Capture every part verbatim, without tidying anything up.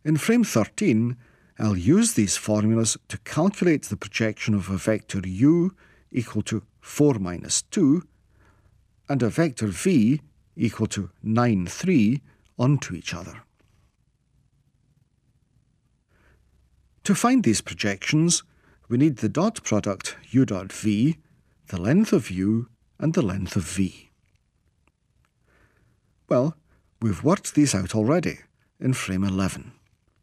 In frame thirteen, I'll use these formulas to calculate the projection of a vector u equal to four minus two and a vector v equal to nine, three onto each other. To find these projections, we need the dot product u dot v, the length of u, and the length of v. Well, we've worked these out already in frame eleven.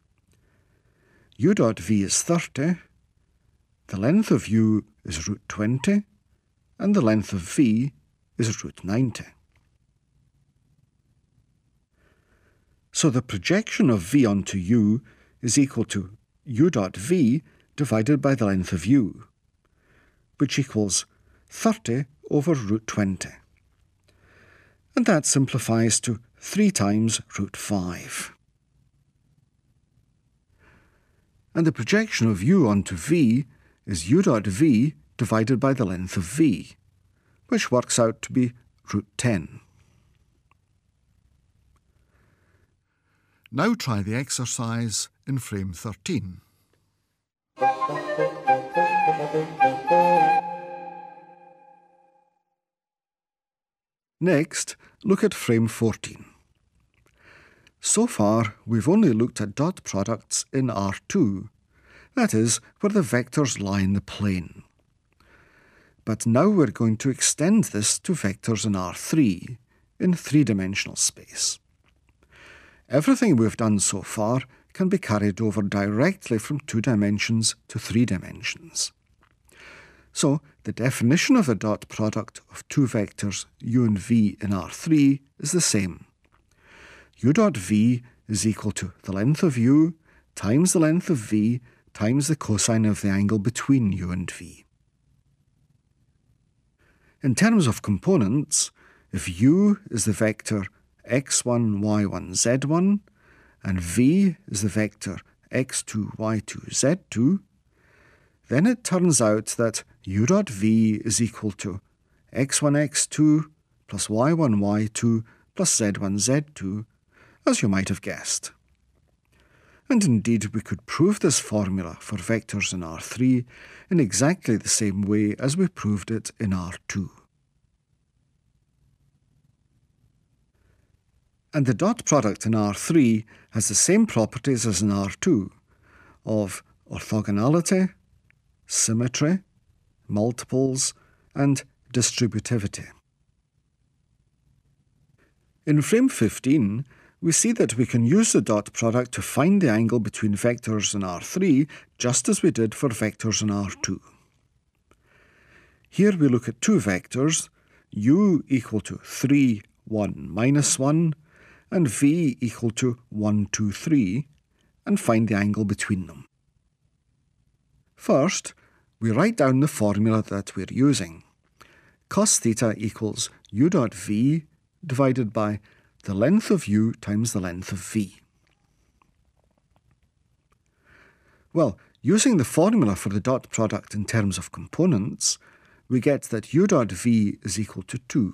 U dot v is thirty, the length of u is root twenty, and the length of v is root ninety. So the projection of v onto u is equal to u dot v divided by the length of u, which equals thirty over root twenty. And that simplifies to three times root five. And the projection of u onto v is u dot v divided by the length of v, which works out to be root ten. Now try the exercise in frame thirteen. Next, look at frame fourteen. So far, we've only looked at dot products in R two, that is, where the vectors lie in the plane. But now we're going to extend this to vectors in R three, in three-dimensional space. Everything we've done so far can be carried over directly from two dimensions to three dimensions. So, the definition of a dot product of two vectors u and v in R three is the same. U dot v is equal to the length of u times the length of v times the cosine of the angle between u and v. In terms of components, if u is the vector x one, y one, z one, and v is the vector x two, y two, z two, then it turns out that u dot v is equal to x one, x two plus y one, y two plus z one, z two, as you might have guessed. And indeed, we could prove this formula for vectors in R three in exactly the same way as we proved it in R two. And the dot product in R three has the same properties as in R two of orthogonality, symmetry, multiples, and distributivity. In frame fifteen, we see that we can use the dot product to find the angle between vectors in R three just as we did for vectors in R two. Here we look at two vectors, u equal to three, one, minus one, and v equal to one, two, three, and find the angle between them. First, we write down the formula that we're using. Cos theta equals u dot v divided by the length of u times the length of v. Well, using the formula for the dot product in terms of components, we get that u dot v is equal to two.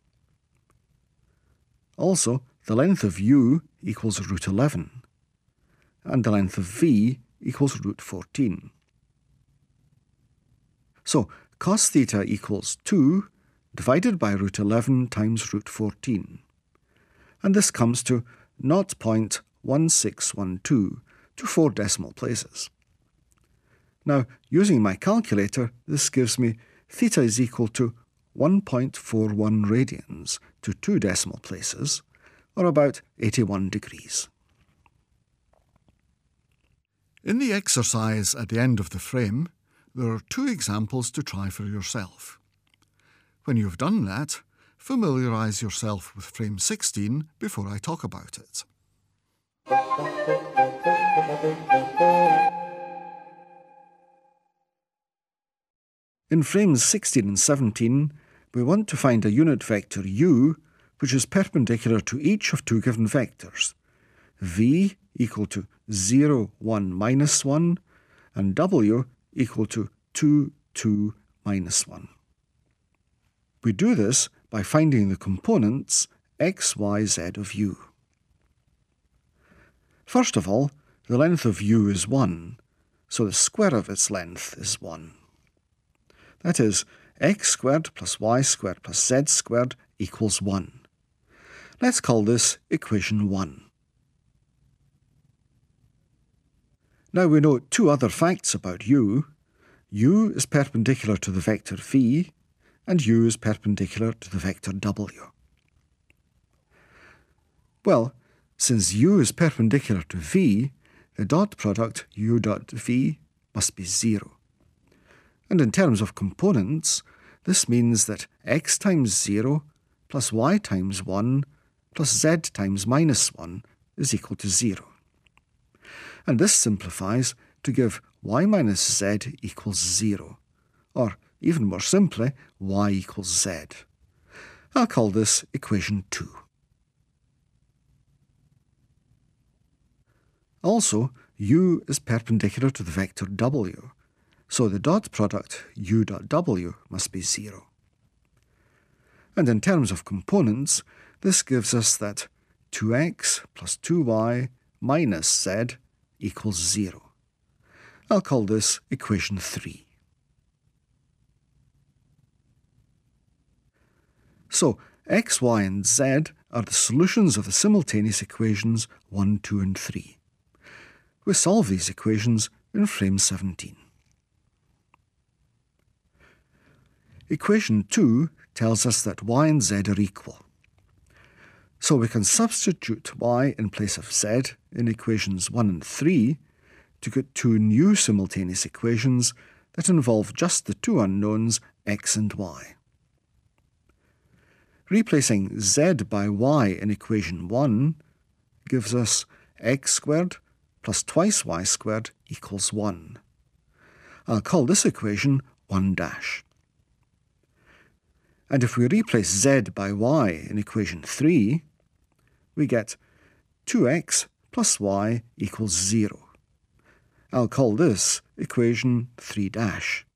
Also, the length of u equals root eleven, and the length of v equals root fourteen. So, cos theta equals two divided by root eleven times root fourteen. And this comes to zero point one six one two to four decimal places. Now, using my calculator, this gives me theta is equal to one point four one radians to two decimal places, or about eighty-one degrees. In the exercise at the end of the frame, there are two examples to try for yourself. When you've done that, familiarise yourself with frame sixteen before I talk about it. In frames sixteen and seventeen, we want to find a unit vector u which is perpendicular to each of two given vectors, v equal to zero, one, minus one, and w equal to two, two, minus one. We do this by finding the components x, y, z of u. First of all, the length of u is one, so the square of its length is one. That is, x squared plus y squared plus z squared equals one. Let's call this equation one. Now we know two other facts about u. U is perpendicular to the vector v, and u is perpendicular to the vector w. Well, since u is perpendicular to v, the dot product u dot v must be zero. And in terms of components, this means that x times zero plus y times one plus z times minus one is equal to zero. And this simplifies to give y minus z equals zero, or even more simply, y equals z. I'll call this equation two. Also, u is perpendicular to the vector w, so the dot product u dot w must be zero. And in terms of components, this gives us that two x plus two y minus z equals zero. I'll call this equation three. So, x, y and z are the solutions of the simultaneous equations one, two and three. We solve these equations in frame seventeen. Equation two tells us that y and z are equal. So we can substitute y in place of z in equations one and three to get two new simultaneous equations that involve just the two unknowns x and y. Replacing z by y in equation one gives us x squared plus twice y squared equals one. I'll call this equation one dash. And if we replace z by y in equation three, we get two x plus y equals zero. I'll call this equation three dash.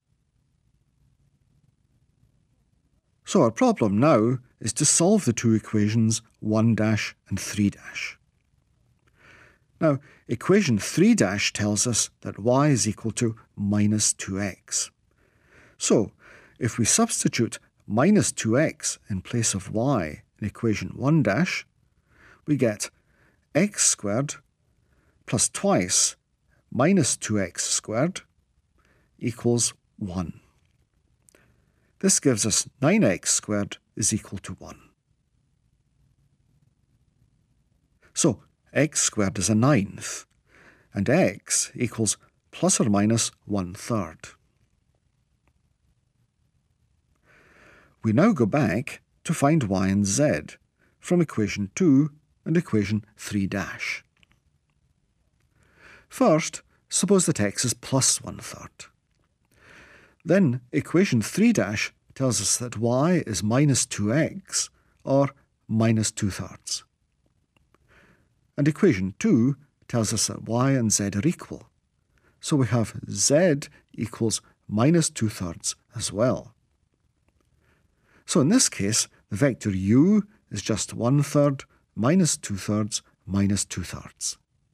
So our problem now is to solve the two equations one dash and three dash. Now, equation three dash tells us that y is equal to minus two x. So, if we substitute minus two x in place of y in equation one dash, we get x squared plus twice minus two x squared equals one. This gives us nine x squared is equal to one. So, x squared is a ninth, and x equals plus or minus one third. We now go back to find y and z from equation two and equation three dash. First, suppose that x is plus one third. Then equation three dash tells us that y is minus two x, or minus two thirds. And equation two tells us that y and z are equal, so we have z equals minus two thirds as well. So in this case, the vector u is just one third minus two thirds minus two thirds.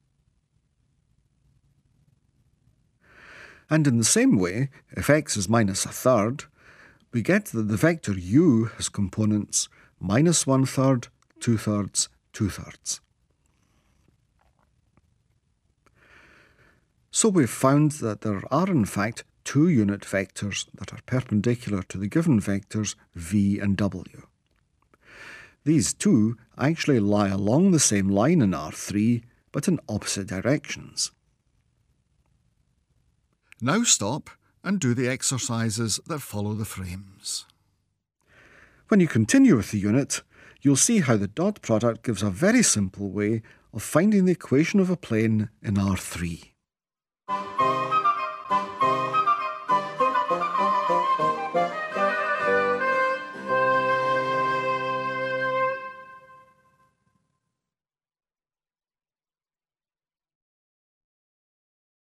And in the same way, if x is minus a third, we get that the vector u has components minus one third, two thirds, two thirds. So we've found that there are in fact two unit vectors that are perpendicular to the given vectors v and w. These two actually lie along the same line in R three, but in opposite directions. Now stop and do the exercises that follow the frames. When you continue with the unit, you'll see how the dot product gives a very simple way of finding the equation of a plane in R three.